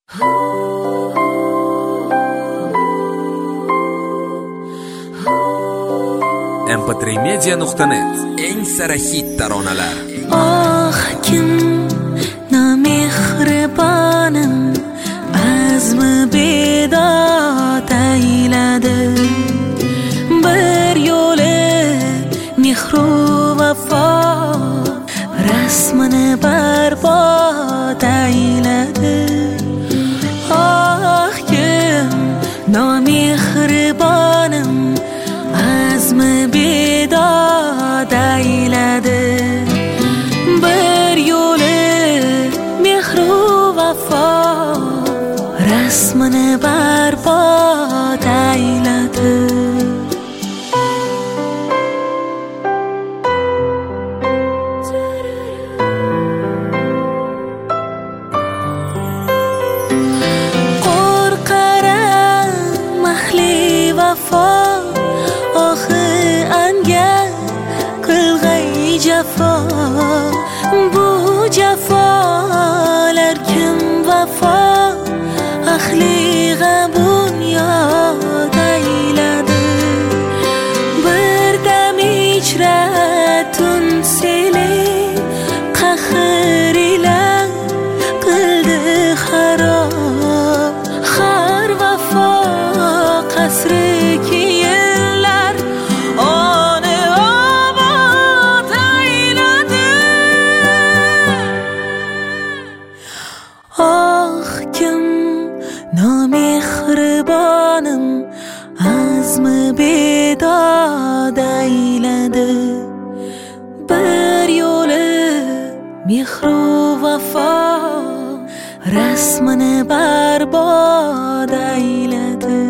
mp3media.net eng sara hit taronalar. Ah kim namehribonim azmi bedod ayladi, bir yo'li mehru vafo rasmini barbod ayladi. Ah kim namehribonim azmi bedod ayladi, bir yo'li mehru vafo rasmini barbod ayladi. Qo'rqaram mahli vafo, oxi anga qilg'ay jafo. Bu jafolar kim vafo, ahli bunyod ayladi. Bir dam ichra tun seli qahr ila qildi xarob. Har vafo qasri kiyinlar oni obod ayladi. Oh kim nomehribonim azmi bedod ayladi, bir yo'li mehru vafo rasmini barbod ayladi.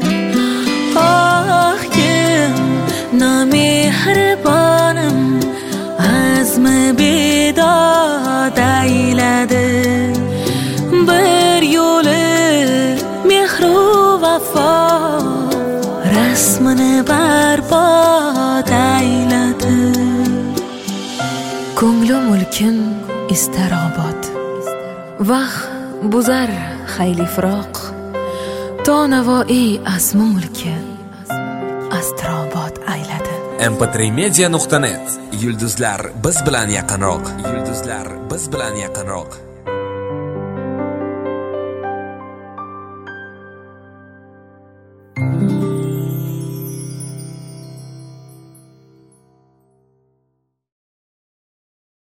Oh kim nomehribonim azmi bedod ayladi, bir yo'li mehru vafo rasmini barbod ayladi. Ko'nglim mulkin istar obod, vaqt buzar xayli firoq. To navoiy asmi mulki astrobod ayladi. mp3media.net yulduzlar biz bilan yaqinroq. Yulduzlar biz bilan yaqinroq.